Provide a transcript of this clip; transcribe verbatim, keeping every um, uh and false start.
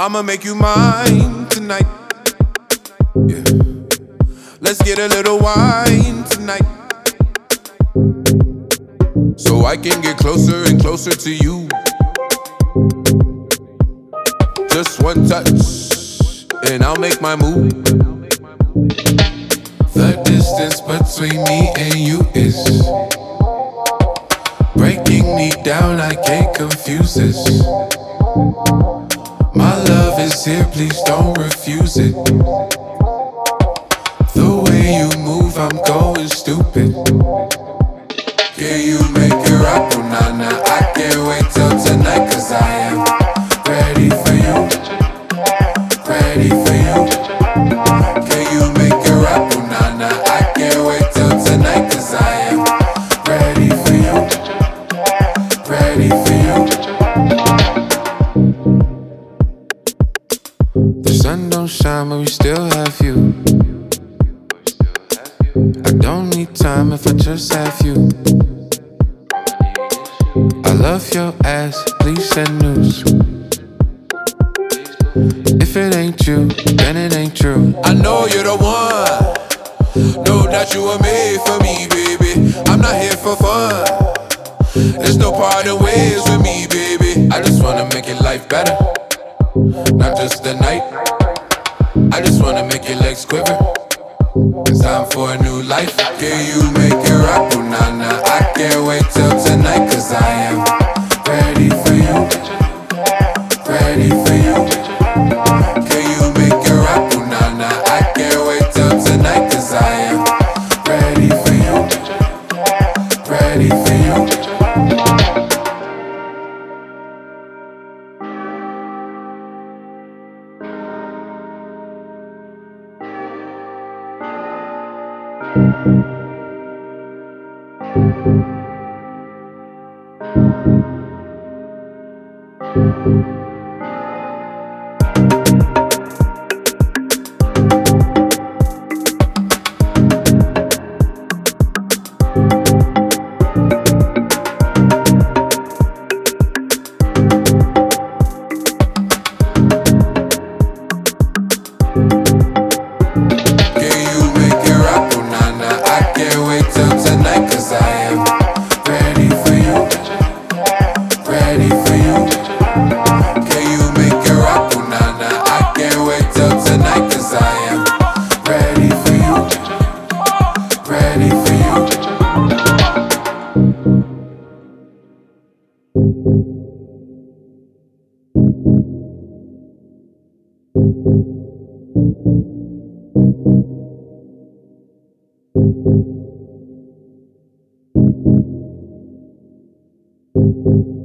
I'ma make you mine tonight. Yeah. Let's get a little wine tonight, so I can get closer and closer to you. Just one touch, and I'll make my move. The distance between me and you is breaking me down, I can't confuse this. My love is here, please don't refuse it. The way you move, I'm going stupid. Yeah, you make it rock, oh nah nah. I can't wait till tonight, cause I am ready for you, ready for you. Yeah, you make it rock, oh nah nah. I can't wait till tonight, cause I am ready for you, ready for you. The sun don't shine, but we still have you. I don't need time if I just have you. I love your ass, please send news. If it ain't you, then it ain't true. I know you're the one, know that you were made for me, baby. I'm not here for fun, there's no parting ways with me, baby. I just wanna make your life better, not just the night. I just wanna make your legs quiver. It's time for a new life. Yeah, you make it rock, oh nah nah. I can't wait till tonight, cause I am ready for you, ready for you. Yeah, you make it rock, oh nah nah. I can't wait till tonight, cause I am ready for you, ready for you. Thank you.